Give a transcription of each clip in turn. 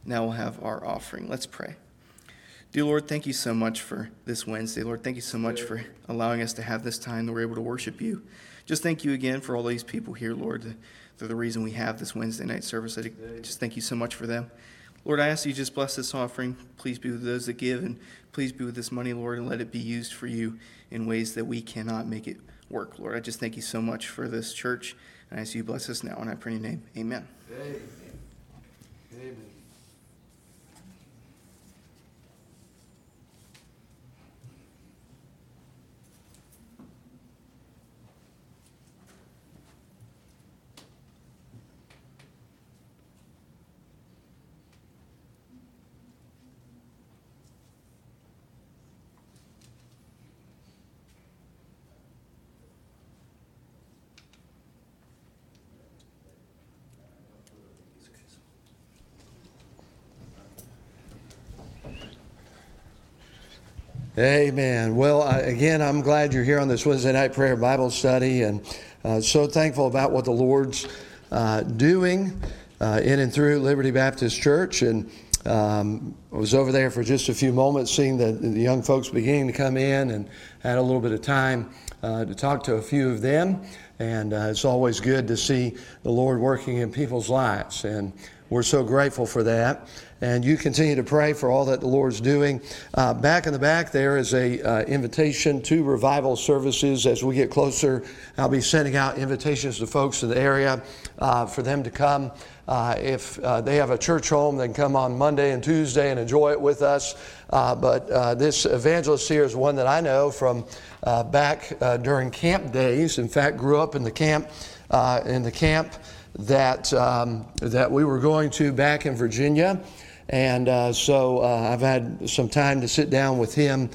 Now we'll have our offering. Let's pray. Dear Lord, thank you so much for this Wednesday. Lord, thank you so much for allowing us to have this time that we're able to worship you. Just thank you again for all these people here, Lord. They're the reason we have this Wednesday night service. I just thank you so much for them. Lord, I ask you just bless this offering. Please be with those that give, and please be with this money, Lord, and let it be used for you in ways that we cannot make it work. Lord, I just thank you so much for this church, and I ask you bless us now, and I pray in your name. Amen. Amen. Amen. Amen. Well, again, I'm glad you're here on this Wednesday night prayer Bible study, and so thankful about what the Lord's doing in and through Liberty Baptist Church. And I was over there for just a few moments, seeing the young folks beginning to come in, and had a little bit of time to talk to a few of them. And it's always good to see the Lord working in people's lives, and we're so grateful for that. And you continue to pray for all that the Lord's doing. Back in the back there is a invitation to revival services. As we get closer, I'll be sending out invitations to folks in the area for them to come. If they have a church home, they can come on Monday and Tuesday and enjoy it with us. But this evangelist here is one that I know from back during camp days. In fact, grew up in the camp that we were going to back in Virginia. And so I've had some time to sit down with him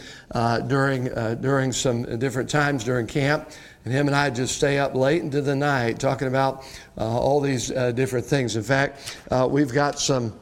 during some different times during camp. And him and I just stay up late into the night talking about all these different things. In fact, we've got some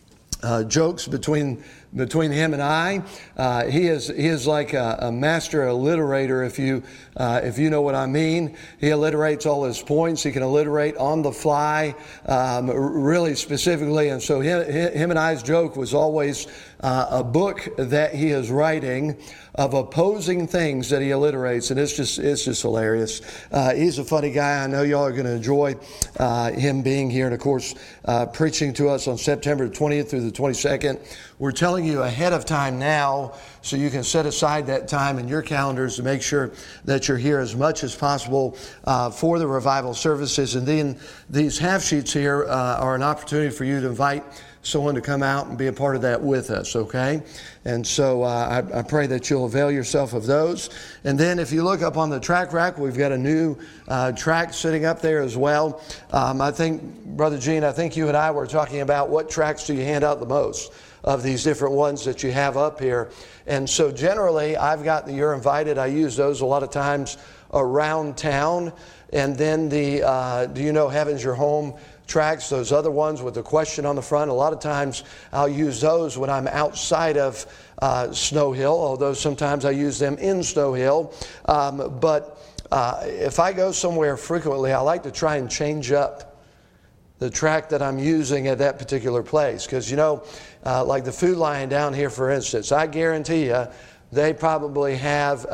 jokes between him and I. He is like a master alliterator, if you know what I mean. He alliterates all his points. He can alliterate on the fly, really specifically. And so him and I's joke was always a book that he is writing of opposing things that he alliterates, and it's just hilarious. He's a funny guy. I know y'all are going to enjoy him being here, and of course preaching to us on September 20th through the 22nd. We're telling you ahead of time now, so you can set aside that time in your calendars to make sure that you're here as much as possible for the revival services. And then these half sheets here are an opportunity for you to invite someone to come out and be a part of that with us, okay? And so I pray that you'll avail yourself of those. And then if you look up on the track rack, we've got a new track sitting up there as well. I think, Brother Gene, I think you and I were talking about what tracks do you hand out the most of these different ones that you have up here. And so generally, I've got the You're Invited. I use those a lot of times around town. And then the Do You Know Heaven's Your Home tracks, those other ones with the question on the front. A lot of times I'll use those when I'm outside of Snow Hill, although sometimes I use them in Snow Hill. But if I go somewhere frequently, I like to try and change up the track that I'm using at that particular place. Because, like the Food Lion down here, for instance, I guarantee you, they probably have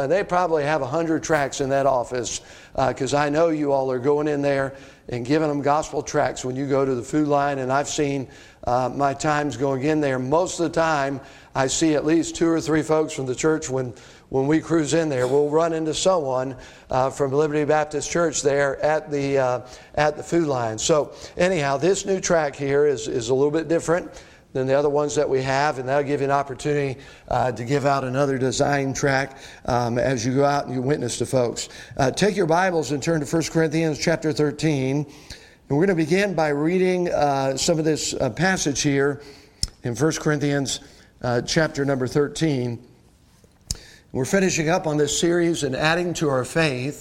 100 tracks in that office, because I know you all are going in there and giving them gospel tracks when you go to the Food Lion. And I've seen my times going in there. Most of the time, I see at least 2 or 3 folks from the church when we cruise in there. We'll run into someone from Liberty Baptist Church there at the Food Lion. So anyhow, this new track here is a little bit different than the other ones that we have, and that'll give you an opportunity to give out another design track as you go out and you witness to folks. Take your Bibles and turn to 1 Corinthians chapter 13. And we're going to begin by reading some of this passage here in 1 Corinthians chapter number 13. We're finishing up on this series and adding to our faith,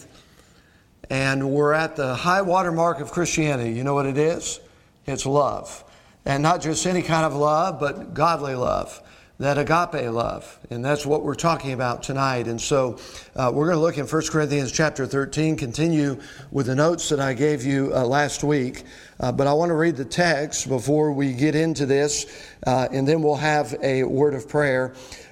and we're at the high water mark of Christianity. You know what it is? It's love. And not just any kind of love, but godly love. that agape love. And that's what we're talking about tonight. And so we're going to look in 1 Corinthians chapter 13, continue with the notes that I gave you last week. But I want to read the text before we get into this, and then we'll have a word of prayer.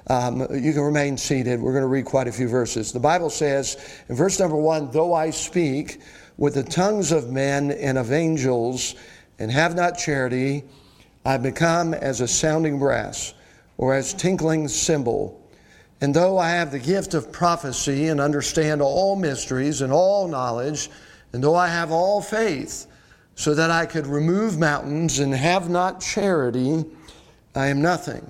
You can remain seated. We're going to read quite a few verses. The Bible says in verse number 1, "Though I speak with the tongues of men and of angels, and have not charity, I become as a sounding brass, or as tinkling cymbal. And though I have the gift of prophecy and understand all mysteries and all knowledge, and though I have all faith, so that I could remove mountains and have not charity, I am nothing.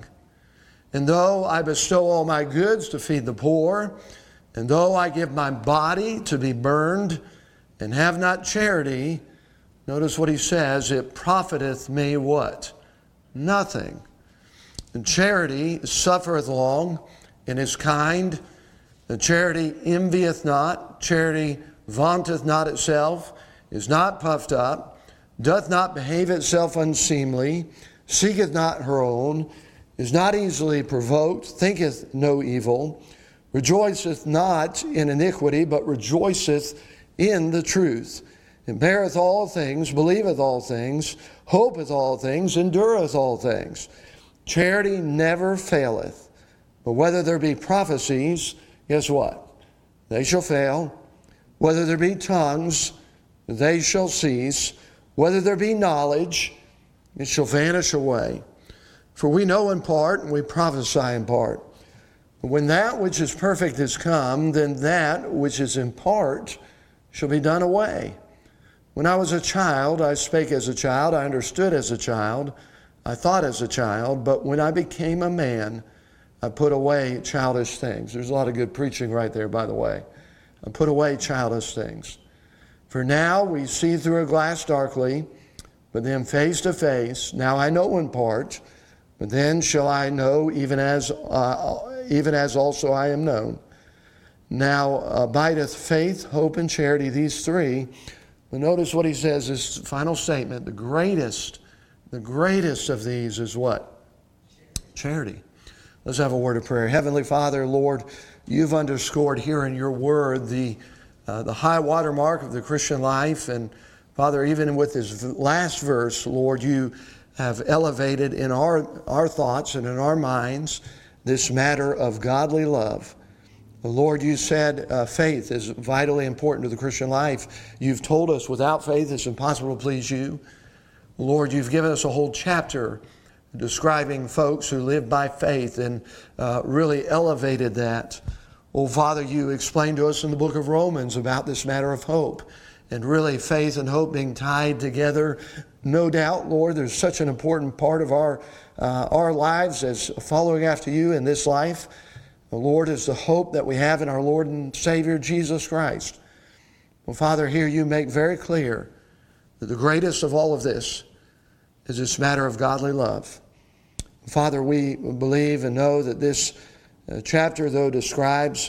And though I bestow all my goods to feed the poor, and though I give my body to be burned and have not charity," notice what he says, "it profiteth me" what? Nothing. "And charity suffereth long, and is kind. And charity envieth not. Charity vaunteth not itself, is not puffed up, doth not behave itself unseemly, seeketh not her own, is not easily provoked, thinketh no evil, rejoiceth not in iniquity, but rejoiceth in the truth, and beareth all things, believeth all things, hopeth all things, endureth all things. Charity never faileth. But whether there be prophecies," guess what? "They shall fail. Whether there be tongues, they shall cease. Whether there be knowledge, it shall vanish away. For we know in part, and we prophesy in part. But when that which is perfect is come, then that which is in part shall be done away. When I was a child, I spake as a child, I understood as a child, I thought as a child, but when I became a man, I put away childish things." There's a lot of good preaching right there, by the way. "I put away childish things. For now we see through a glass darkly, but then face to face. Now I know in part, but then shall I know even as also I am known. Now abideth faith, hope, and charity, these three." But notice what he says, this final statement, the greatest of these is what? Charity. Let's have a word of prayer. Heavenly Father, Lord, you've underscored here in your word the high water mark of the Christian life. And Father, even with this last verse, Lord, you have elevated in our thoughts and in our minds this matter of godly love. Lord, you said faith is vitally important to the Christian life. You've told us without faith it's impossible to please you. Lord, you've given us a whole chapter describing folks who live by faith and really elevated that. Oh, Father, you explained to us in the book of Romans about this matter of hope and really faith and hope being tied together. No doubt, Lord, there's such an important part of our lives as following after you in this life. The Lord is the hope that we have in our Lord and Savior, Jesus Christ. Well, Father, here you make very clear that the greatest of all of this is this matter of godly love. Father, we believe and know that this chapter, though, describes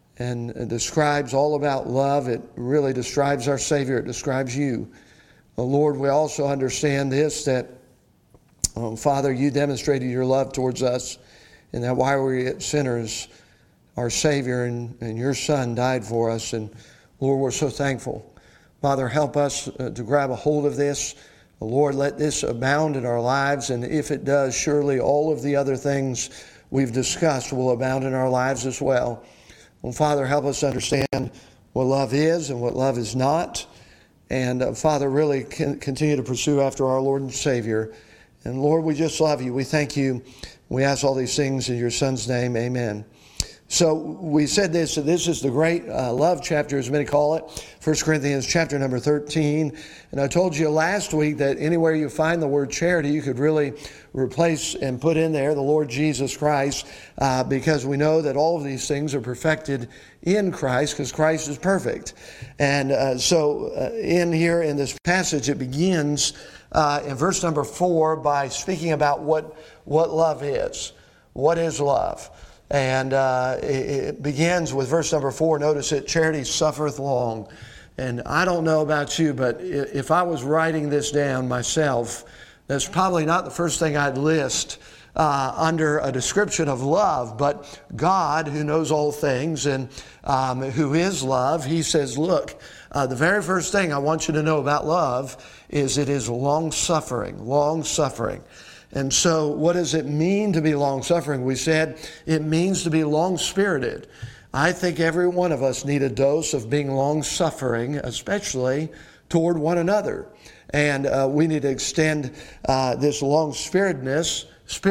all about love. It really describes our Savior. It describes you. Lord, we also understand this, that, Father, you demonstrated your love towards us, and that while we were yet sinners, our Savior and your Son died for us. And Lord, we're so thankful. Father, help us to grab a hold of this. Lord, let this abound in our lives. And if it does, surely all of the other things we've discussed will abound in our lives as well. Well, Father, help us understand what love is and what love is not. And Father, really continue to pursue after our Lord and Savior. And Lord, we just love you. We thank you. We ask all these things in your Son's name. Amen. So we said this is the great love chapter, as many call it, 1 Corinthians chapter number 13. And I told you last week that anywhere you find the word charity, you could really replace and put in there the Lord Jesus Christ, because we know that all of these things are perfected in Christ, because Christ is perfect. And so in here in this passage, it begins in verse number 4 by speaking about what love is. What is love? And it begins with verse number 4. Notice it, charity suffereth long. And I don't know about you, but if I was writing this down myself, that's probably not the first thing I'd list under a description of love. But God, who knows all things and who is love, he says, look, the very first thing I want you to know about love is it is long-suffering, long-suffering. And so what does it mean to be long-suffering? We said it means to be long-spirited. I think every one of us need a dose of being long-suffering, especially toward one another. And we need to extend this long-spiritedness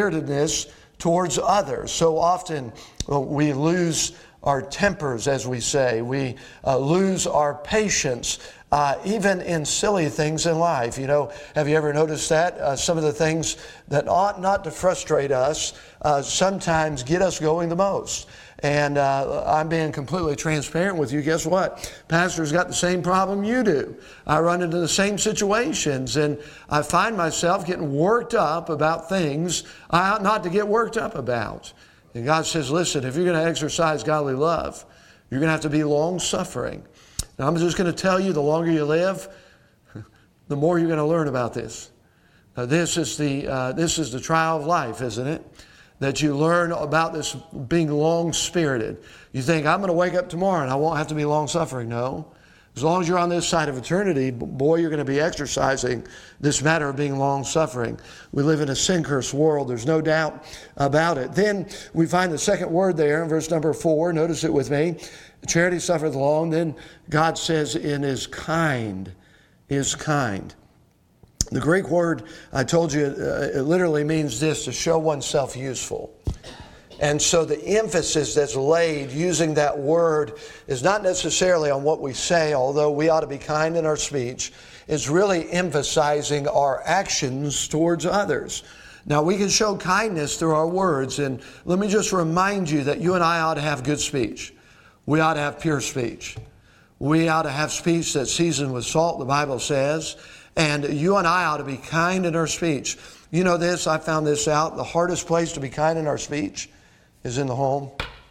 towards others. So often we lose our tempers, as we say. We lose our patience, even in silly things in life. You know, have you ever noticed that? Some of the things that ought not to frustrate us sometimes get us going the most. And I'm being completely transparent with you. Guess what? Pastor's got the same problem you do. I run into the same situations, and I find myself getting worked up about things I ought not to get worked up about. And God says, listen, if you're going to exercise godly love, you're going to have to be long-suffering. Now, I'm just going to tell you, the longer you live, the more you're going to learn about this. This is the trial of life, isn't it? That you learn about this being long-spirited. You think, I'm going to wake up tomorrow and I won't have to be long-suffering. No. As long as you're on this side of eternity, boy, you're going to be exercising this matter of being long-suffering. We live in a sin-cursed world. There's no doubt about it. Then we find the second word there in verse number 4. Notice it with me. Charity suffereth long. Then God says, and is kind. Is kind. The Greek word, I told you, it literally means this, to show oneself useful. And so the emphasis that's laid using that word is not necessarily on what we say, although we ought to be kind in our speech. It's really emphasizing our actions towards others. Now, we can show kindness through our words, and let me just remind you that you and I ought to have good speech. We ought to have pure speech. We ought to have speech that's seasoned with salt, the Bible says. And you and I ought to be kind in our speech. You know this, I found this out. The hardest place to be kind in our speech is in the home.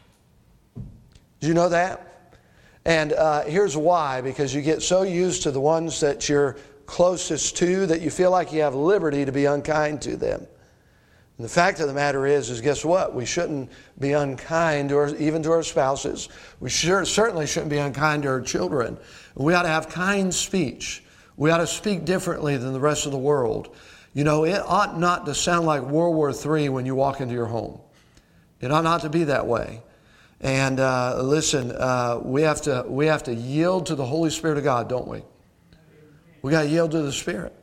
Did you know that? And here's why. Because you get so used to the ones that you're closest to that you feel like you have liberty to be unkind to them. And the fact of the matter is guess what? We shouldn't be unkind even to our spouses. We certainly shouldn't be unkind to our children. We ought to have kind speech. We ought to speak differently than the rest of the world. You know, it ought not to sound like World War III when you walk into your home. It ought not to be that way. And listen, we have to yield to the Holy Spirit of God, don't we? We got to yield to the Spirit.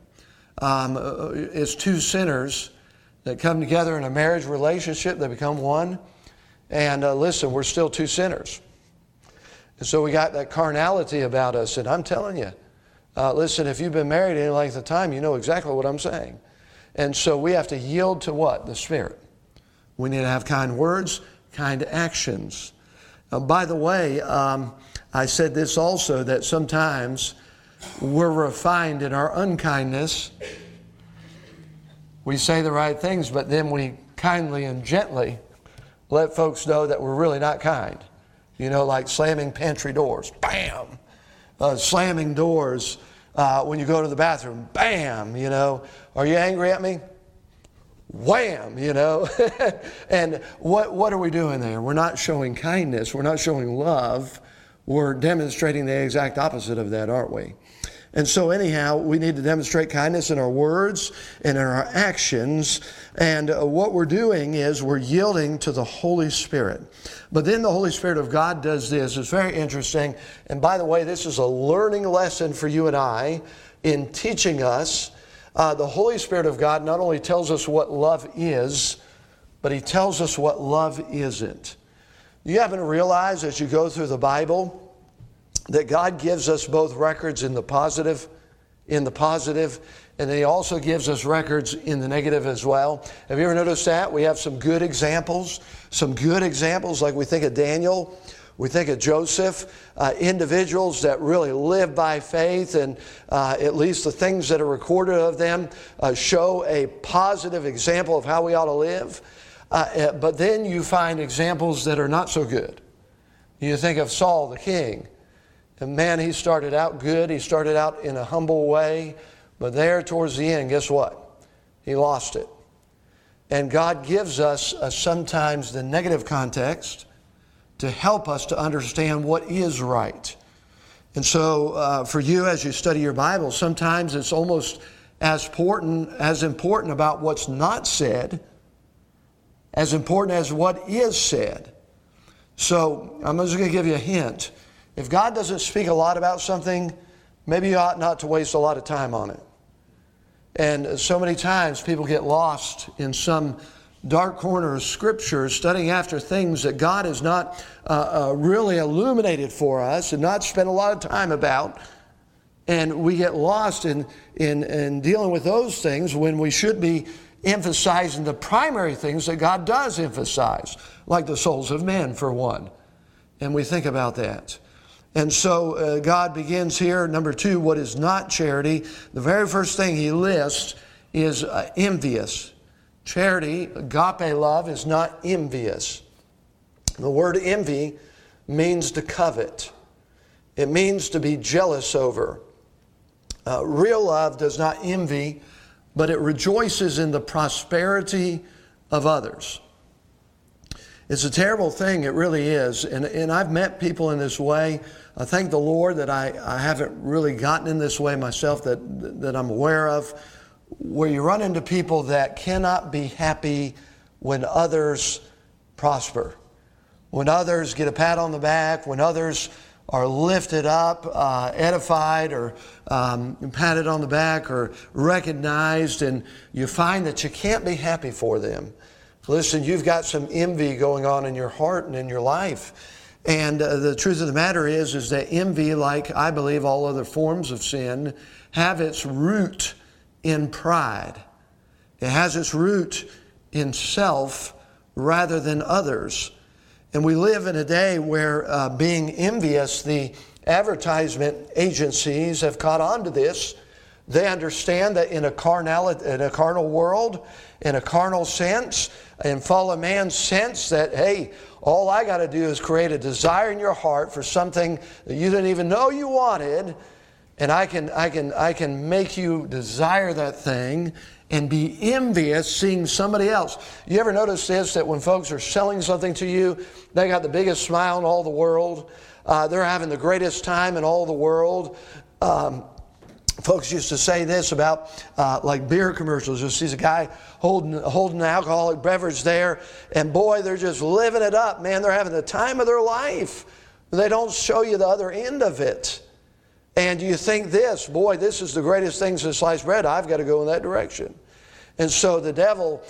It's two sinners that come together in a marriage relationship. They become one. And listen, we're still two sinners. And so we got that carnality about us. And I'm telling you, listen, if you've been married any length of time, you know exactly what I'm saying. And so we have to yield to what? The Spirit. We need to have kind words, kind actions. By the way, I said this also, that sometimes we're refined in our unkindness. We say the right things, but then we kindly and gently let folks know that we're really not kind. You know, like slamming pantry doors. Bam! Slamming doors when you go to the bathroom. Bam! You know, are you angry at me? Wham! You know. And what are we doing there? We're not showing kindness. We're not showing love. We're demonstrating the exact opposite of that, aren't we? And so anyhow, we need to demonstrate kindness in our words and in our actions. And what we're doing is we're yielding to the Holy Spirit. But then the Holy Spirit of God does this. It's very interesting. And by the way, this is a learning lesson for you and I in teaching us. The Holy Spirit of God not only tells us what love is, but He tells us what love isn't. You happen to realize as you go through the Bible that God gives us both records in the positive, and then He also gives us records in the negative as well. Have you ever noticed that? We have some good examples like we think of Daniel, we think of Joseph, individuals that really live by faith, and at least the things that are recorded of them show a positive example of how we ought to live. But then you find examples that are not so good. You think of Saul the king. And man, he started out good. He started out in a humble way. But there towards the end, guess what? He lost it. And God gives us sometimes the negative context to help us to understand what is right. And so for you, as you study your Bible, sometimes it's almost as important about what's not said, as important as what is said. So I'm just going to give you a hint. If God doesn't speak a lot about something, maybe you ought not to waste a lot of time on it. And so many times people get lost in some dark corner of Scripture studying after things that God has not really illuminated for us and not spent a lot of time about. And we get lost in dealing with those things when we should be emphasizing the primary things that God does emphasize, like the souls of men, for one. And we think about that. And so God begins here, number 2, what is not charity. The very first thing he lists is envious. Charity, agape love, is not envious. The word envy means to covet. It means to be jealous over. Real love does not envy, but it rejoices in the prosperity of others. It's a terrible thing, it really is. And I've met people in this way. I thank the Lord that I haven't really gotten in this way myself that I'm aware of, where you run into people that cannot be happy when others prosper, when others get a pat on the back, when others are lifted up, edified, or patted on the back, or recognized, and you find that you can't be happy for them. Listen, you've got some envy going on in your heart and in your life. And the truth of the matter is that envy, like I believe all other forms of sin, have its root in pride. It has its root in self rather than others. And we live in a day where being envious, the advertisement agencies have caught on to this. They understand that in a carnal world, in a carnal sense, in fallen man's sense, that, hey, all I got to do is create a desire in your heart for something that you didn't even know you wanted, and I can make you desire that thing and be envious seeing somebody else. You ever notice this, that when folks are selling something to you, they got the biggest smile in all the world. They're having the greatest time in all the world. Folks used to say this about like beer commercials. You'll see a guy holding an alcoholic beverage there, and boy, they're just living it up, man. They're having the time of their life. They don't show you the other end of it. And you think this, boy, this is the greatest thing since sliced bread. I've got to go in that direction. And so the devil,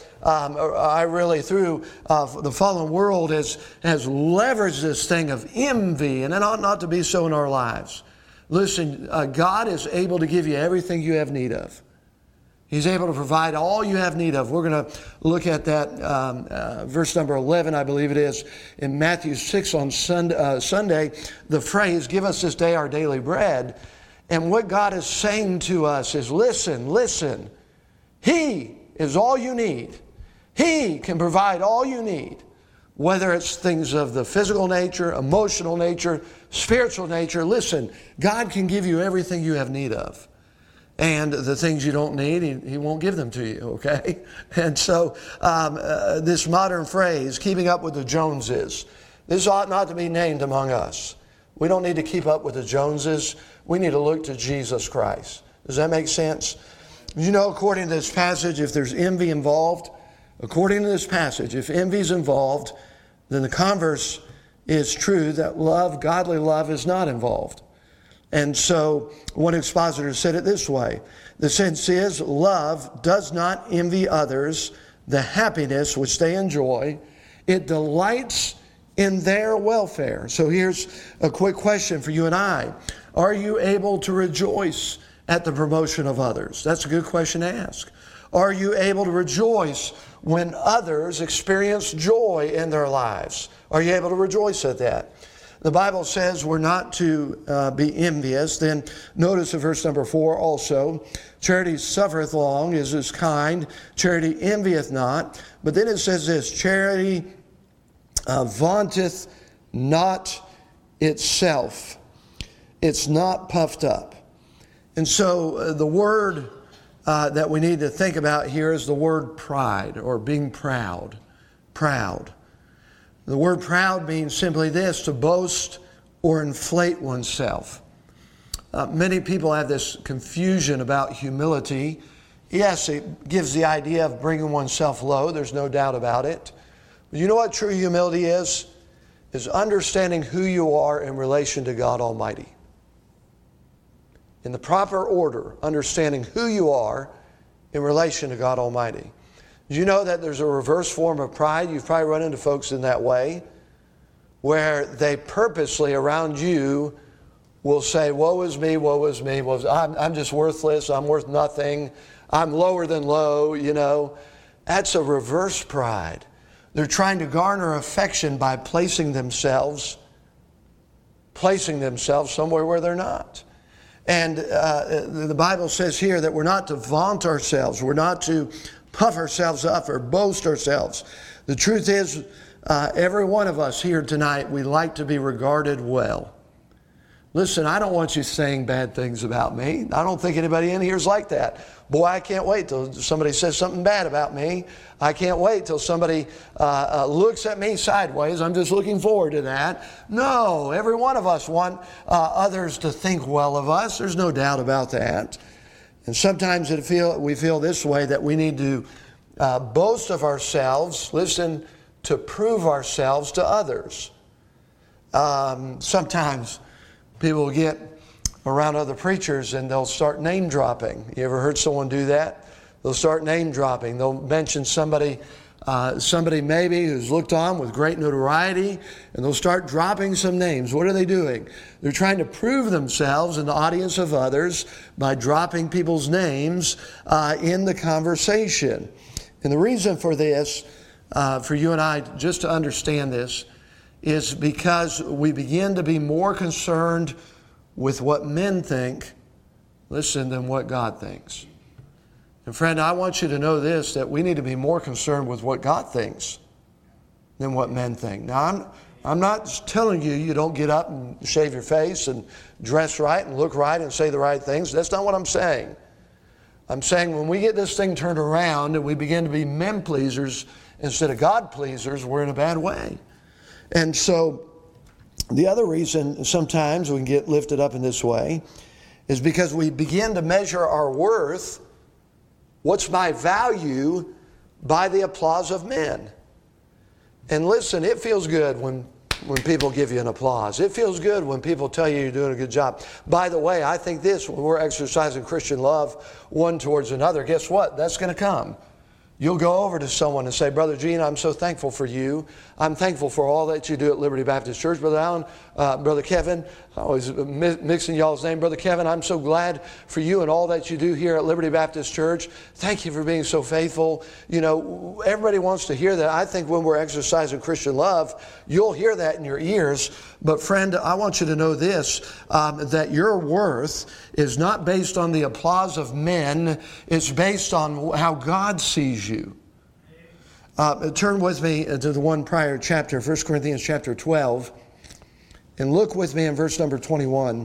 through the fallen world, has leveraged this thing of envy, and it ought not to be so in our lives. Listen, God is able to give you everything you have need of. He's able to provide all you have need of. We're going to look at that verse number 11, I believe it is, in Matthew 6 on Sunday, the phrase, give us this day our daily bread. And what God is saying to us is, listen. He is all you need. He can provide all you need. Whether it's things of the physical nature, emotional nature, spiritual nature, listen, God can give you everything you have need of. And the things you don't need, He won't give them to you, okay? And so this modern phrase, keeping up with the Joneses, this ought not to be named among us. We don't need to keep up with the Joneses. We need to look to Jesus Christ. Does that make sense? You know, according to this passage, if there's envy involved, according to this passage, if envy is involved, then the converse is true, that love, godly love, is not involved. And so one expositor said it this way. The sense is, love does not envy others the happiness which they enjoy. It delights in their welfare. So here's a quick question for you and I. Are you able to rejoice at the promotion of others? That's a good question to ask. Are you able to rejoice when others experience joy in their lives? Are you able to rejoice at that? The Bible says we're not to be envious. Then notice in verse number 4 also, charity suffereth long, is kind. Charity envieth not. But then it says this, charity vaunteth not itself. It's not puffed up. And so the word that we need to think about here is the word pride, or being proud. Proud. The word proud means simply this: to boast or inflate oneself. Many people have this confusion about humility. Yes, it gives the idea of bringing oneself low. There's no doubt about it. But you know what true humility is? Is understanding who you are in relation to God Almighty. In the proper order, understanding who you are in relation to God Almighty. Did you know that there's a reverse form of pride? You've probably run into folks in that way, where they purposely around you will say, woe is me, woe is me, woe is, I'm just worthless, I'm worth nothing, I'm lower than low, you know. That's a reverse pride. They're trying to garner affection by placing themselves somewhere where they're not. And the Bible says here that we're not to vaunt ourselves, we're not to puff ourselves up or boast ourselves. The truth is, every one of us here tonight, we like to be regarded well. Listen, I don't want you saying bad things about me. I don't think anybody in here is like that. Boy, I can't wait till somebody says something bad about me. I can't wait till somebody looks at me sideways. I'm just looking forward to that. No, every one of us want others to think well of us. There's no doubt about that. And sometimes we feel this way, that we need to boast of ourselves, listen, to prove ourselves to others. Sometimes people will get around other preachers and they'll start name dropping. You ever heard someone do that? They'll start name dropping. They'll mention somebody maybe who's looked on with great notoriety, and they'll start dropping some names. What are they doing? They're trying to prove themselves in the audience of others by dropping people's names in the conversation. And the reason for this, for you and I just to understand this, is because we begin to be more concerned with what men think, listen, than what God thinks. And friend, I want you to know this, that we need to be more concerned with what God thinks than what men think. Now, I'm not telling you don't get up and shave your face and dress right and look right and say the right things. That's not what I'm saying. I'm saying when we get this thing turned around and we begin to be men pleasers instead of God pleasers, we're in a bad way. And so the other reason sometimes we can get lifted up in this way is because we begin to measure our worth, what's my value, by the applause of men. And listen, it feels good when people give you an applause. It feels good when people tell you you're doing a good job. By the way, I think this, when we're exercising Christian love one towards another, guess what? That's going to come. You'll go over to someone and say, Brother Gene, I'm so thankful for you. I'm thankful for all that you do at Liberty Baptist Church. Brother Allen, Brother Kevin, I always mixing y'all's name. Brother Kevin, I'm so glad for you and all that you do here at Liberty Baptist Church. Thank you for being so faithful. You know, everybody wants to hear that. I think when we're exercising Christian love, you'll hear that in your ears. But friend, I want you to know this, that your worth is not based on the applause of men. It's based on how God sees you. Turn with me to the one prior chapter, 1 Corinthians chapter 12, and look with me in verse number 21.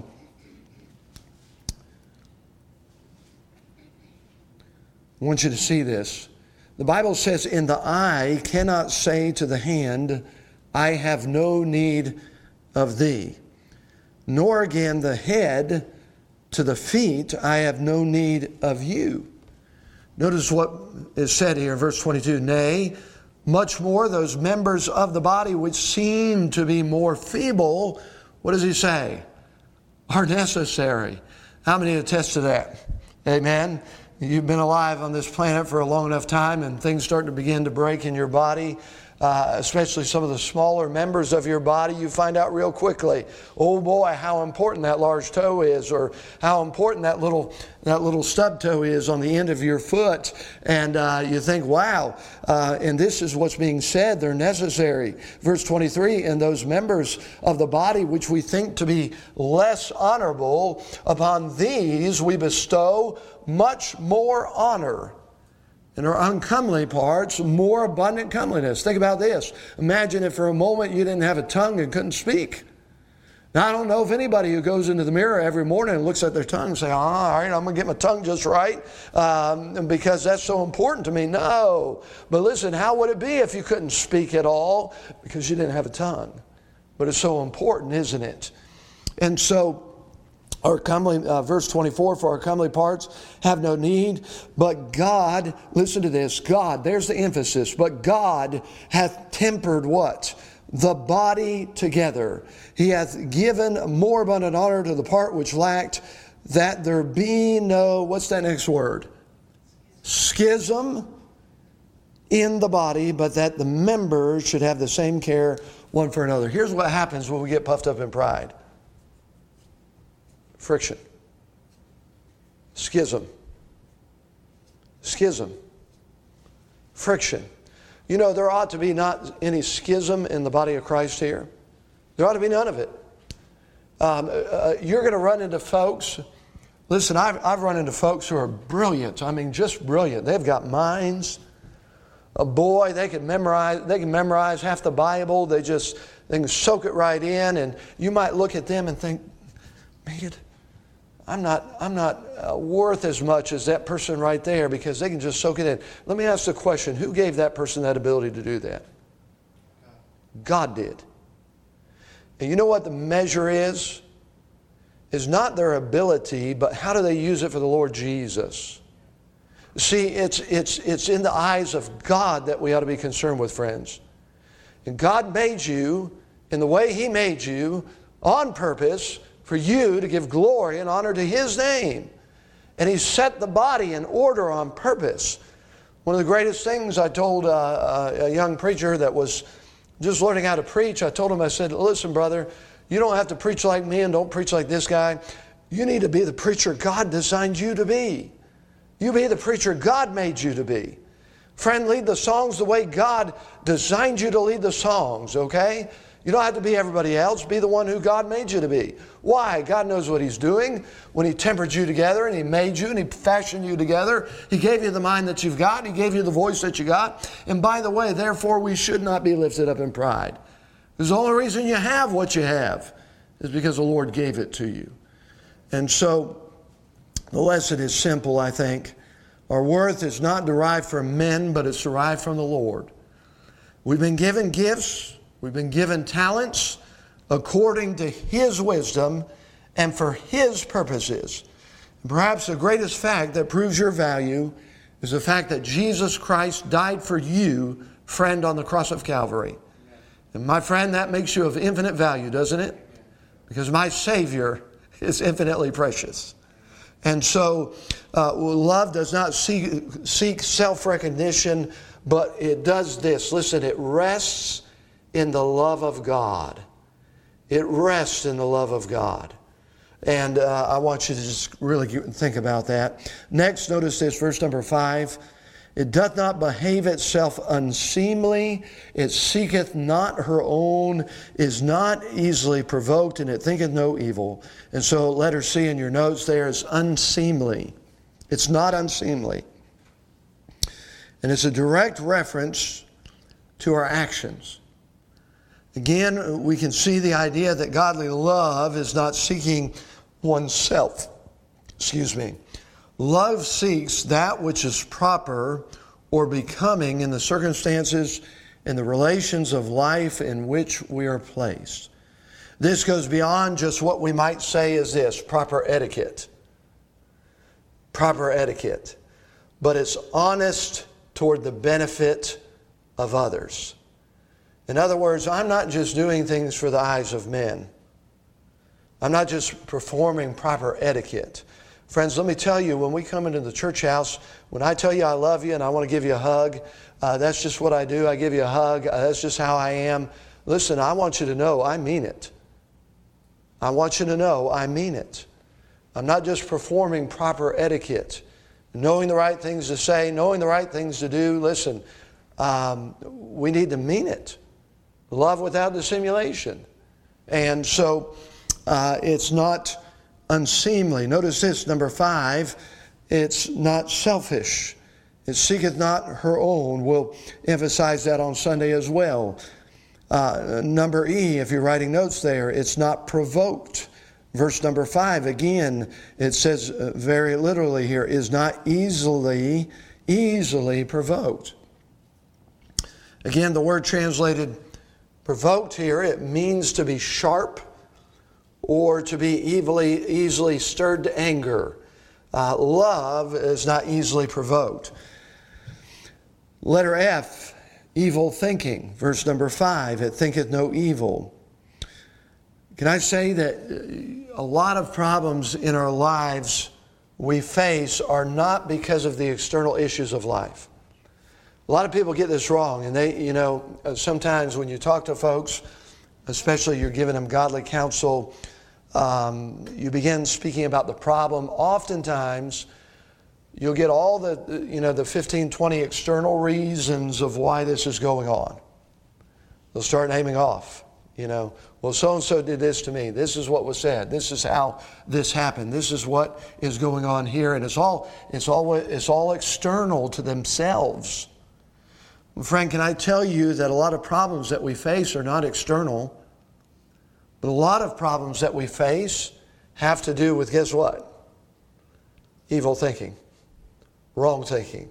I want you to see this. The Bible says, "And the eye cannot say to the hand, I have no need of thee, nor again the head to the feet, I have no need of you." Notice what is said here in verse 22. "Nay, much more those members of the body which seem to be more feeble," what does he say? "Are necessary." How many attest to that? Amen. You've been alive on this planet for a long enough time and things start to begin to break in your body. Especially some of the smaller members of your body, you find out real quickly, oh boy, how important that large toe is, or how important that little stub toe is on the end of your foot. And you think, wow, and this is what's being said, they're necessary. Verse 23, "And those members of the body which we think to be less honorable, upon these we bestow much more honor. And our uncomely parts, more abundant comeliness." Think about this. Imagine if for a moment you didn't have a tongue and couldn't speak. Now, I don't know if anybody who goes into the mirror every morning and looks at their tongue and say, all right, I'm going to get my tongue just right because that's so important to me. No. But listen, how would it be if you couldn't speak at all because you didn't have a tongue? But it's so important, isn't it? And so, our comely, verse 24, for our comely parts have no need, but God, listen to this, God, there's the emphasis, but God hath tempered what? The body together. He hath given more abundant honor to the part which lacked, that there be no, what's that next word? Schism in the body, but that the members should have the same care one for another. Here's what happens when we get puffed up in pride. Friction. Schism. Schism. Friction. You know, there ought to be not any schism in the body of Christ here. There ought to be none of it. You're going to run into folks. Listen, I've run into folks who are brilliant. I mean, just brilliant. They've got minds. Boy, they can memorize half the Bible. They can soak it right in. And you might look at them and think, man, I'm not worth as much as that person right there because they can just soak it in. Let me ask the question, who gave that person that ability to do that? God did. And you know what the measure is? Is not their ability, but how do they use it for the Lord Jesus? See, it's in the eyes of God that we ought to be concerned with, friends. And God made you in the way He made you on purpose for you to give glory and honor to His name. And He set the body in order on purpose. One of the greatest things I told a young preacher that was just learning how to preach, I told him, I said, listen, brother, you don't have to preach like me and don't preach like this guy. You need to be the preacher God designed you to be. You be the preacher God made you to be. Friend, lead the songs the way God designed you to lead the songs, okay? You don't have to be everybody else. Be the one who God made you to be. Why? God knows what He's doing. When He tempered you together and He made you and He fashioned you together, He gave you the mind that you've got. He gave you the voice that you got. And by the way, therefore, we should not be lifted up in pride. Because the only reason you have what you have is because the Lord gave it to you. And so, the lesson is simple, I think. Our worth is not derived from men, but it's derived from the Lord. We've been given gifts. We've been given talents according to His wisdom and for His purposes. And perhaps the greatest fact that proves your value is the fact that Jesus Christ died for you, friend, on the cross of Calvary. And my friend, that makes you of infinite value, doesn't it? Because my Savior is infinitely precious. And so love does not seek self-recognition, but it does this. Listen, it rests in the love of God. It rests in the love of God. And I want you to just really think about that. Next, notice this, verse number 5. It doth not behave itself unseemly. It seeketh not her own, is not easily provoked, and it thinketh no evil. And so letter C in your notes there is unseemly. It's not unseemly. And it's a direct reference to our actions. Again, we can see the idea that godly love is not seeking oneself. Love seeks that which is proper or becoming in the circumstances and the relations of life in which we are placed. This goes beyond just what we might say is this, proper etiquette. Proper etiquette. But it's honest toward the benefit of others. In other words, I'm not just doing things for the eyes of men. I'm not just performing proper etiquette. Friends, let me tell you, when we come into the church house, when I tell you I love you and I want to give you a hug, that's just what I do. I give you a hug. That's just how I am. Listen, I want you to know I mean it. I want you to know I mean it. I'm not just performing proper etiquette, knowing the right things to say, knowing the right things to do. Listen, we need to mean it. Love without dissimulation. And so it's not unseemly. Notice this, number 5, it's not selfish. It seeketh not her own. We'll emphasize that on Sunday as well. Number E, if you're writing notes there, it's not provoked. Verse number 5, again, it says very literally here, is not easily provoked. Again, the word translated provoked here, it means to be sharp or to be easily stirred to anger. Love is not easily provoked. Letter F, evil thinking. Verse number 5, it thinketh no evil. Can I say that a lot of problems in our lives we face are not because of the external issues of life. A lot of people get this wrong, and they, sometimes when you talk to folks, especially you're giving them godly counsel, you begin speaking about the problem. Oftentimes, you'll get all the 15, 20 external reasons of why this is going on. They'll start naming off. Well, so-and-so did this to me. This is what was said. This is how this happened. This is what is going on here. And it's all external to themselves. Friend, can I tell you that a lot of problems that we face are not external, but a lot of problems that we face have to do with, guess what? Evil thinking, wrong thinking.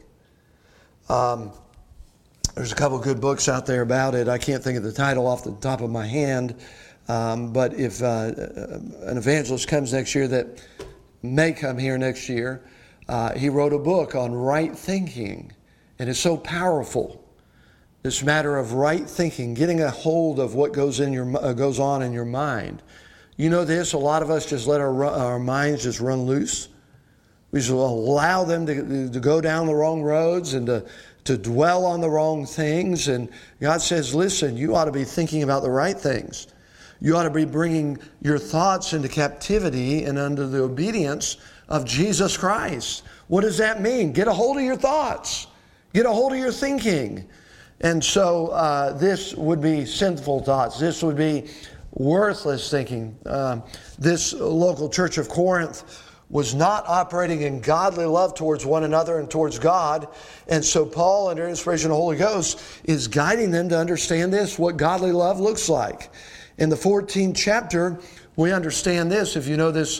There's a couple good books out there about it. I can't think of the title off the top of my hand. But if an evangelist comes next year that may come here next year, he wrote a book on right thinking. And it's so powerful. This matter of right thinking, getting a hold of what goes on in your mind. You know this, a lot of us just let our minds just run loose. We just allow them to go down the wrong roads and to dwell on the wrong things. And God says, listen, you ought to be thinking about the right things. You ought to be bringing your thoughts into captivity and under the obedience of Jesus Christ. What does that mean? Get a hold of your thoughts. Get a hold of your thinking. And so this would be sinful thoughts. This would be worthless thinking. This local church of Corinth was not operating in godly love towards one another and towards God. And so Paul, under inspiration of the Holy Ghost, is guiding them to understand this, what godly love looks like. In the 14th chapter, we understand this. If you know this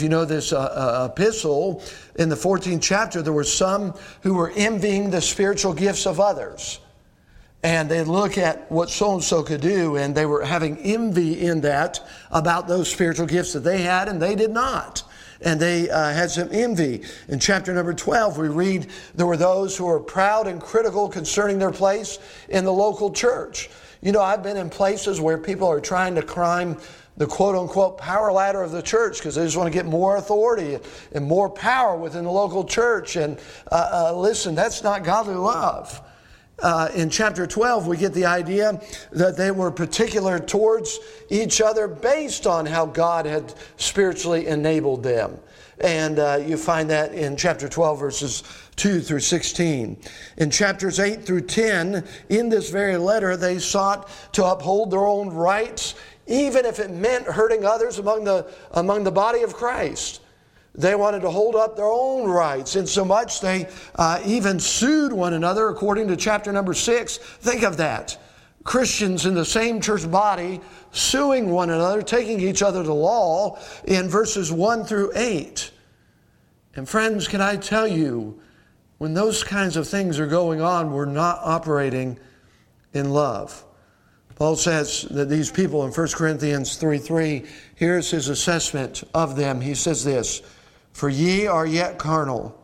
epistle, in the 14th chapter, there were some who were envying the spiritual gifts of others. And they look at what so-and-so could do, and they were having envy in that about those spiritual gifts that they had, and they did not. And they had some envy. In chapter number 12, we read there were those who were proud and critical concerning their place in the local church. I've been in places where people are trying to climb the quote-unquote power ladder of the church because they just want to get more authority and more power within the local church. And listen, that's not godly love. In chapter 12, we get the idea that they were particular towards each other based on how God had spiritually enabled them. And you find that in chapter 12, verses 2 through 16. In chapters 8 through 10, in this very letter, they sought to uphold their own rights, even if it meant hurting others among the body of Christ. They wanted to hold up their own rights, insomuch they even sued one another, according to chapter number 6. Think of that. Christians in the same church body suing one another, taking each other to law in verses 1 through 8. And friends, can I tell you, when those kinds of things are going on, we're not operating in love. Paul says that these people in 1 Corinthians 3:3, here's his assessment of them. He says this, "For ye are yet carnal."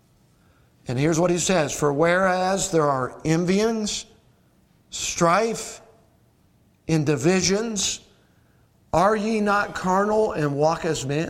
And here's what he says, "For whereas there are envyings, strife, and divisions, are ye not carnal and walk as men?"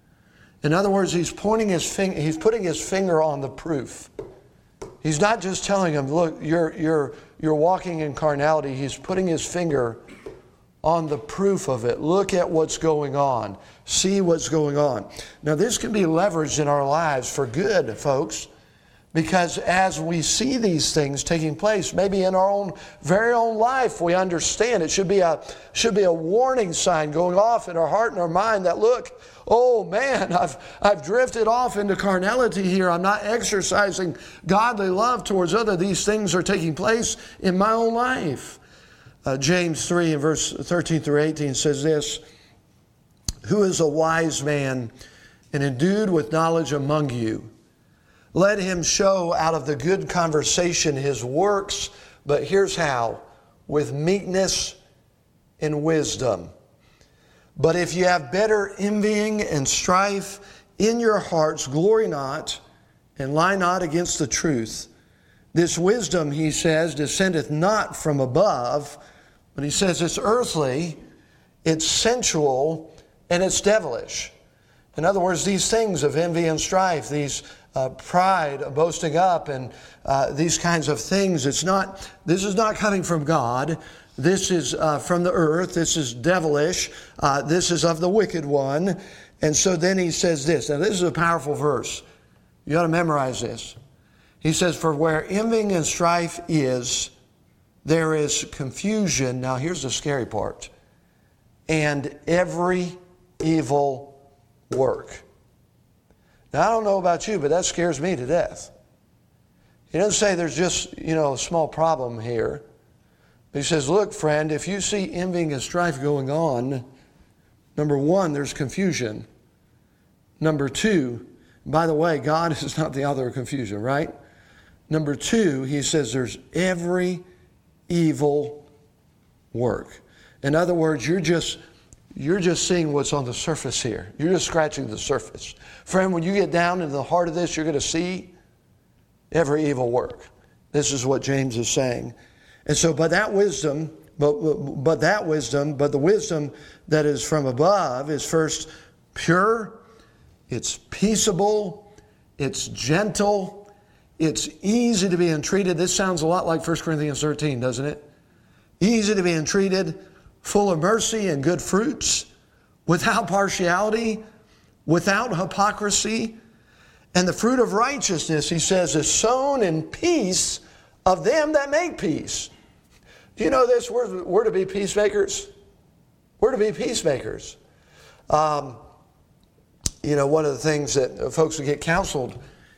In other words, he's putting his finger on the proof. He's not just telling them, look, you're walking in carnality. He's putting his finger on the proof of it. Look at what's going on. See what's going on. Now, this can be leveraged in our lives for good, folks, because as we see these things taking place, maybe in our very own life, we understand it should be a warning sign going off in our heart and our mind that, look, oh man, I've drifted off into carnality here. I'm not exercising godly love towards others. These things are taking place in my own life. James 3 and verse 13 through 18 says this, "Who is a wise man and endued with knowledge among you? Let him show out of the good conversation his works," but here's how, "with meekness and wisdom. But if you have bitter envying and strife in your hearts, glory not and lie not against the truth. This wisdom," he says, "descendeth not from above," but he says it's earthly, it's sensual, and it's devilish. In other words, these things of envy and strife, these pride, boasting up, and these kinds of things, this is not coming from God. This is from the earth. This is devilish. This is of the wicked one. And so then he says this. Now, this is a powerful verse. You ought to memorize this. He says, "For where envying and strife is, there is confusion." Now, here's the scary part. "And every evil work." Now, I don't know about you, but that scares me to death. He doesn't say there's just, a small problem here. He says, look, friend, if you see envying and strife going on, number one, there's confusion. Number two, by the way, God is not the author of confusion, right? Number two, he says there's every evil work. In other words, you're just seeing what's on the surface here. You're just scratching the surface. Friend, when you get down into the heart of this, you're going to see every evil work. This is what James is saying. And so by that wisdom, but the wisdom that is from above is first pure, it's peaceable, it's gentle, it's easy to be entreated. This sounds a lot like 1 Corinthians 13, doesn't it? Easy to be entreated, full of mercy and good fruits, without partiality, without hypocrisy. And the fruit of righteousness, he says, is sown in peace of them that make peace. Do you know this? We're to be peacemakers. We're to be peacemakers. One of the things that folks will get counseled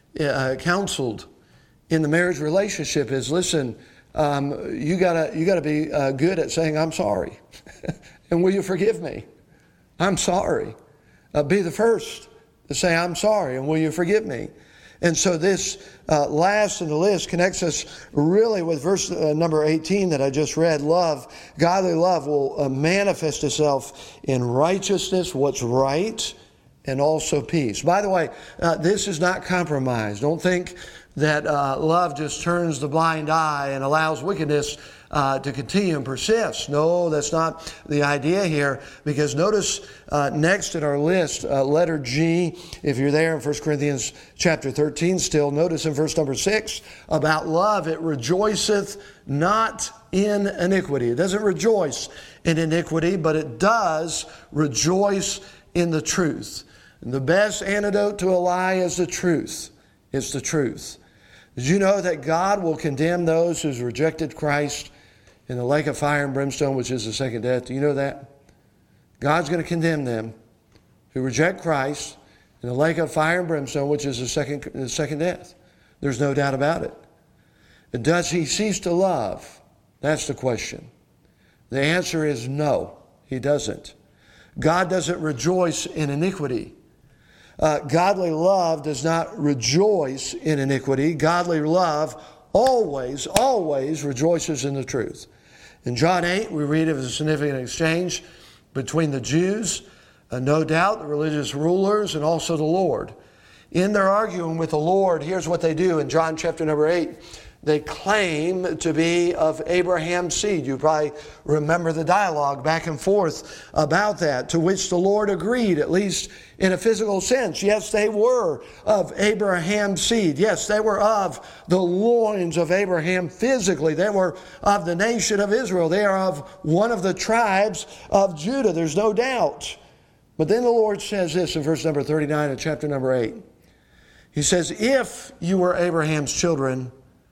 in the marriage relationship is, listen, you gotta be good at saying, "I'm sorry," and will you forgive me? I'm sorry. Be the first to say, "I'm sorry," and will you forgive me? And so this last in the list connects us really with verse number 18 that I just read. Love, godly love will manifest itself in righteousness, what's right, and also peace. By the way, this is not compromise. Don't think that love just turns the blind eye and allows wickedness to continue and persist. No, that's not the idea here, because notice next in our list, letter G, if you're there in 1 Corinthians chapter 13 still, notice in verse number 6 about love, it rejoiceth not in iniquity. It doesn't rejoice in iniquity, but it does rejoice in the truth. And the best antidote to a lie is the truth. It's the truth. Did you know that God will condemn those who's rejected Christ in the lake of fire and brimstone, which is the second death? Do you know that? God's going to condemn them who reject Christ in the lake of fire and brimstone, which is the second death. There's no doubt about it. And does he cease to love? That's the question. The answer is no, he doesn't. God doesn't rejoice in iniquity. Godly love does not rejoice in iniquity. Godly love always rejoices in the truth. In John 8, we read of a significant exchange between the Jews, no doubt the religious rulers, and also the Lord. In their arguing with the Lord, here's what they do in John chapter number 8. They claim to be of Abraham's seed. You probably remember the dialogue back and forth about that, to which the Lord agreed, at least in a physical sense. Yes, they were of Abraham's seed. Yes, they were of the loins of Abraham physically. They were of the nation of Israel. They are of one of the tribes of Judah. There's no doubt. But then the Lord says this in verse number 39 of chapter number 8. He says, if you were Abraham's children,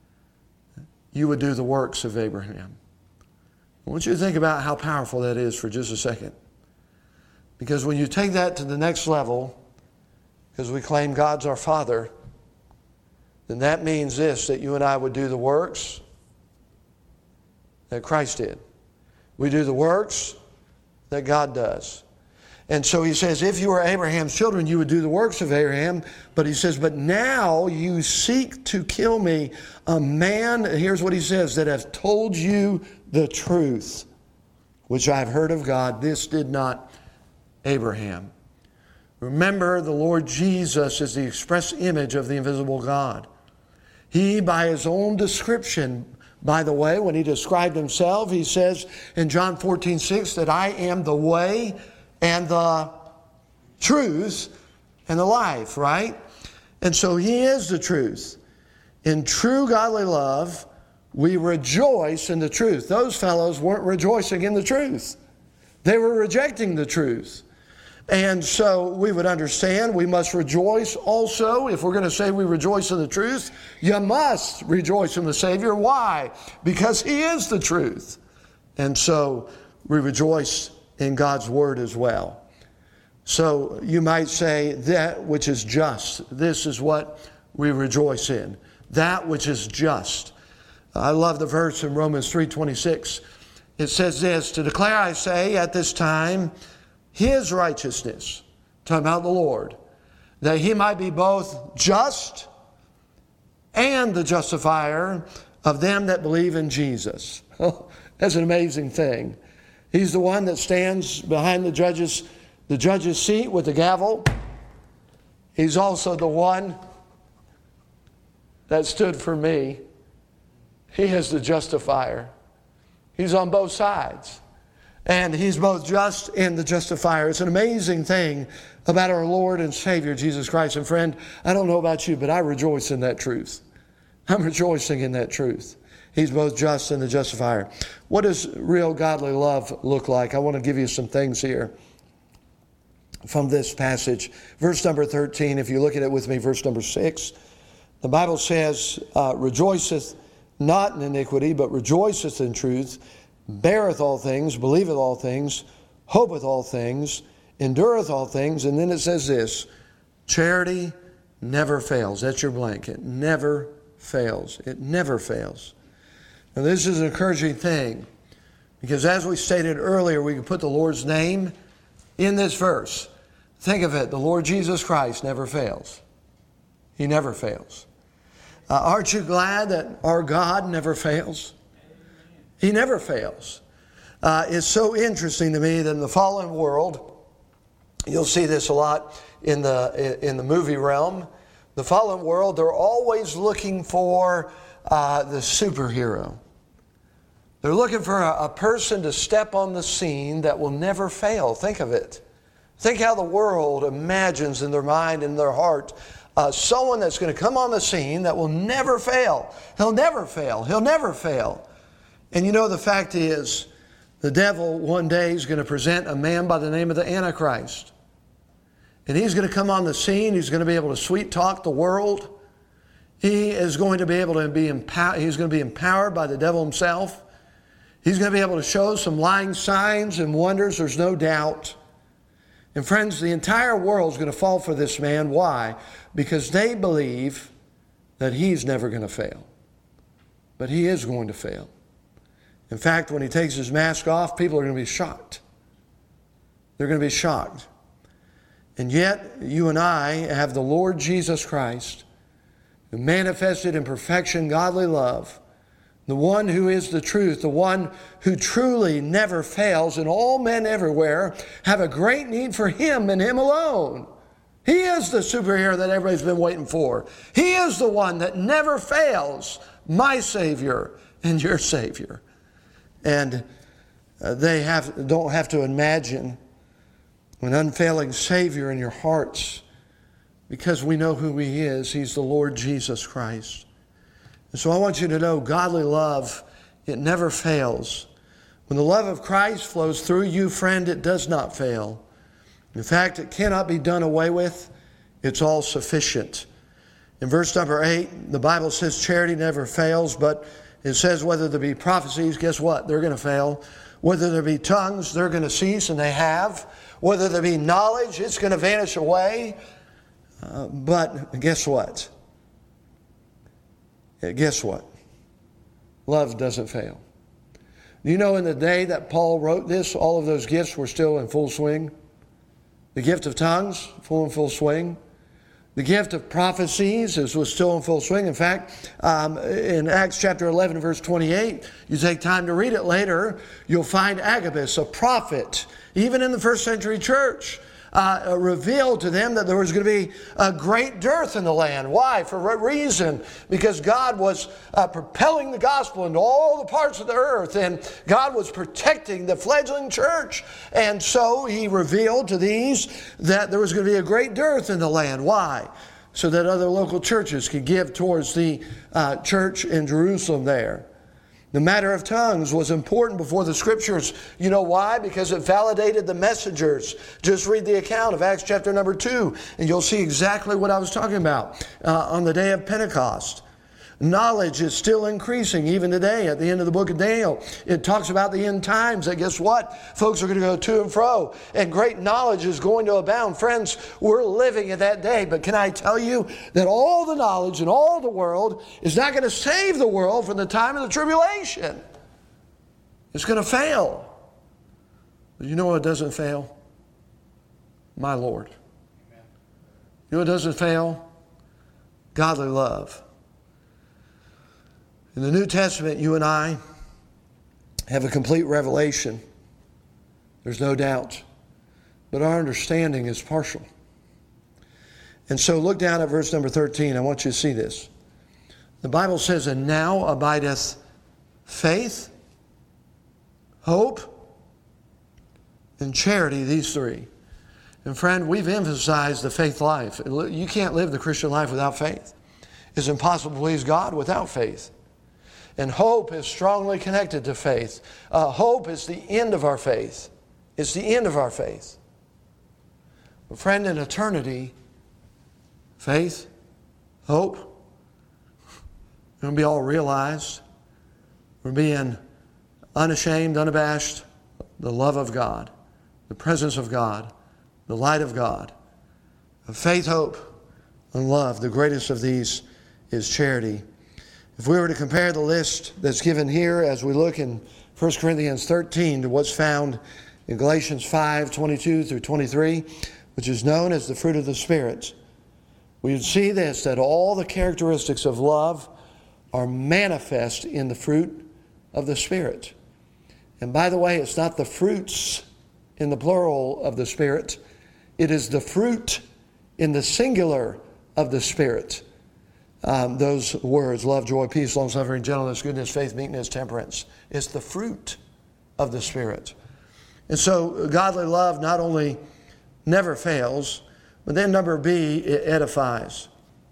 you would do the works of Abraham. I want you to think about how powerful that is for just a second. Because when you take that to the next level, because we claim God's our Father, then that means this, that you and I would do the works that Christ did. We do the works that God does. And so he says, if you were Abraham's children, you would do the works of Abraham. But he says, but now you seek to kill me, a man, here's what he says, that have told you the truth, which I've heard of God. This did not Abraham. Remember, the Lord Jesus is the express image of the invisible God. He, by his own description, by the way, when he described himself, he says in John 14:6 that I am the way and the truth and the life, right? And so he is the truth. In true godly love, we rejoice in the truth. Those fellows weren't rejoicing in the truth. They were rejecting the truth. And so we would understand we must rejoice also. If we're going to say we rejoice in the truth, you must rejoice in the Savior. Why? Because he is the truth. And so we rejoice in God's Word as well. So you might say that which is just. This is what we rejoice in. That which is just. I love the verse in Romans 3:26. It says this, to declare, I say, at this time, his righteousness, talking about the Lord, that he might be both just and the justifier of them that believe in Jesus. That's an amazing thing. He's the one that stands behind the judge's seat with the gavel. He's also the one that stood for me. He is the justifier. He's on both sides. And he's both just and the justifier. It's an amazing thing about our Lord and Savior, Jesus Christ. And friend, I don't know about you, but I rejoice in that truth. I'm rejoicing in that truth. He's both just and the justifier. What does real godly love look like? I want to give you some things here from this passage. Verse number 13, if you look at it with me, verse number 6, the Bible says, rejoiceth not in iniquity, but rejoiceth in truth, beareth all things, believeth all things, hopeth all things, endureth all things. And then it says this, charity never fails. That's your blank. It never fails. It never fails. Now this is an encouraging thing, because as we stated earlier, we can put the Lord's name in this verse. Think of it, the Lord Jesus Christ never fails. He never fails. Aren't you glad that our God never fails? He never fails. It's so interesting to me that in the fallen world, you'll see this a lot in the movie realm. The fallen world, they're always looking for the superhero. They're looking for a person to step on the scene that will never fail. Think of it. Think how the world imagines in their mind and their heart someone that's going to come on the scene that will never fail. He'll never fail. He'll never fail. And you know, the fact is, the devil one day is going to present a man by the name of the Antichrist. And he's going to come on the scene. He's going to be able to sweet talk the world. He is going to be able to be empowered by the devil himself. He's going to be able to show some lying signs and wonders, there's no doubt. And friends, the entire world is going to fall for this man. Why? Because they believe that he's never going to fail. But he is going to fail. In fact, when he takes his mask off, people are going to be shocked. They're going to be shocked. And yet, you and I have the Lord Jesus Christ, who manifested in perfection godly love, the one who is the truth, the one who truly never fails, and all men everywhere have a great need for him and him alone. He is the superhero that everybody's been waiting for. He is the one that never fails, my Savior and your Savior. And they don't have to imagine an unfailing Savior in your hearts, because we know who he is. He's the Lord Jesus Christ. And so I want you to know, godly love, it never fails. When the love of Christ flows through you, friend, it does not fail. In fact, it cannot be done away with. It's all sufficient. In verse number 8, the Bible says charity never fails, but it says whether there be prophecies, guess what? They're going to fail. Whether there be tongues, they're going to cease, and they have. Whether there be knowledge, it's going to vanish away. But guess what? Guess what? Love doesn't fail. Do you know in the day that Paul wrote this, all of those gifts were still in full swing? The gift of tongues, full swing. The gift of prophecies was still in full swing. In fact, in Acts chapter 11, verse 28, you take time to read it later, you'll find Agabus, a prophet, even in the first century church, revealed to them that there was going to be a great dearth in the land. Why? For what reason? Because God was propelling the gospel into all the parts of the earth, and God was protecting the fledgling church. And so He revealed to these that there was going to be a great dearth in the land. Why? So that other local churches could give towards the church in Jerusalem there. The matter of tongues was important before the Scriptures. You know why? Because it validated the messengers. Just read the account of Acts chapter number 2, and you'll see exactly what I was talking about on the day of Pentecost. Knowledge is still increasing even today. At the end of the book of Daniel, it talks about the end times. And guess what? Folks are going to go to and fro, and great knowledge is going to abound. Friends, we're living in that day. But can I tell you that all the knowledge in all the world is not going to save the world from the time of the tribulation? It's going to fail. But you know what doesn't fail? My Lord. You know what doesn't fail? Godly love. In the New Testament, you and I have a complete revelation. There's no doubt. But our understanding is partial. And so look down at verse number 13. I want you to see this. The Bible says, "And now abideth faith, hope, and charity," these three. And friend, we've emphasized the faith life. You can't live the Christian life without faith. It's impossible to please God without faith. And hope is strongly connected to faith. Hope is the end of our faith. It's the end of our faith. But friend, in eternity, faith, hope, we're going to be all realized. We're being unashamed, unabashed, the love of God, the presence of God, the light of God. Faith, hope, and love. The greatest of these is charity. If we were to compare the list that's given here as we look in 1 Corinthians 13 to what's found in Galatians 5:22 through 23, which is known as the fruit of the Spirit, we would see this, that all the characteristics of love are manifest in the fruit of the Spirit. And by the way, it's not the fruits in the plural of the Spirit. It is the fruit in the singular of the Spirit. Those words, love, joy, peace, long-suffering, gentleness, goodness, faith, meekness, temperance. It's the fruit of the Spirit. And so godly love not only never fails, but then number B, it edifies.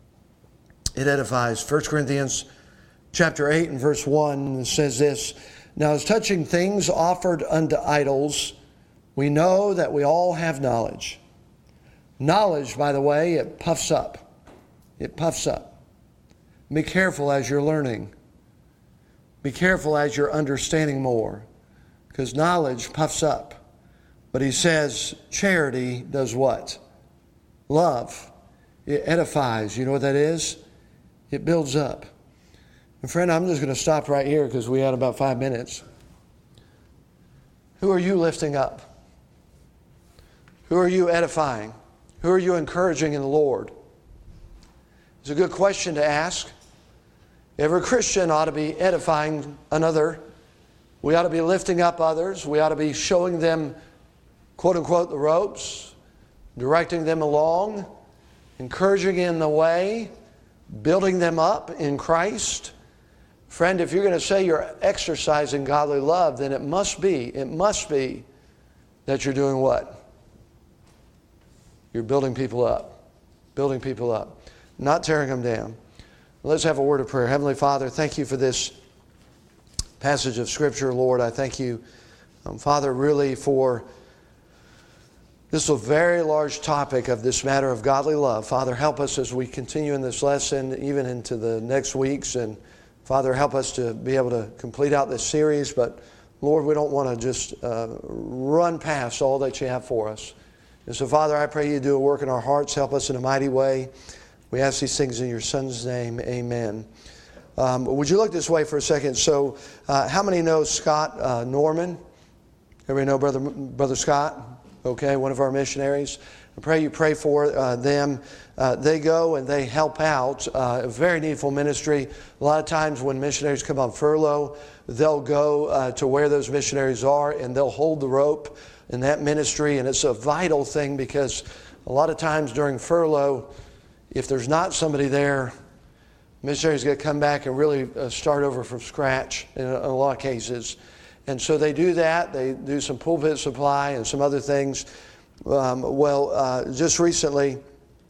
It edifies. 1 Corinthians chapter 8 and verse 1 says this, "Now as touching things offered unto idols, we know that we all have knowledge." Knowledge, by the way, it puffs up. It puffs up. Be careful as you're learning. Be careful as you're understanding more, because knowledge puffs up. But he says charity does what? Love. It edifies. You know what that is? It builds up. And friend, I'm just going to stop right here because we had about 5 minutes. Who are you lifting up? Who are you edifying? Who are you encouraging in the Lord? It's a good question to ask. Every Christian ought to be edifying another. We ought to be lifting up others. We ought to be showing them, quote unquote, the ropes, directing them along, encouraging in the way, building them up in Christ. Friend, if you're going to say you're exercising godly love, then it must be that you're doing what? You're building people up. Building people up. Not tearing them down. Let's have a word of prayer. Heavenly Father, thank you for this passage of Scripture, Lord. I thank you, Father, really for this a very large topic of this matter of godly love. Father, help us as we continue in this lesson, even into the next weeks. And Father, help us to be able to complete out this series. But Lord, we don't want to just run past all that you have for us. And so, Father, I pray you do a work in our hearts. Help us in a mighty way. We ask these things in your Son's name. Amen. Would you look this way for a second? So how many know Scott Norman? Everybody know Brother Scott? Okay, one of our missionaries. I pray you pray for them. They go and they help out. A very needful ministry. A lot of times when missionaries come on furlough, they'll go to where those missionaries are and they'll hold the rope in that ministry. And it's a vital thing because a lot of times during furlough, if there's not somebody there, missionaries got to come back and really start over from scratch in a lot of cases. And so they do that. They do some pulpit supply and some other things. Just recently,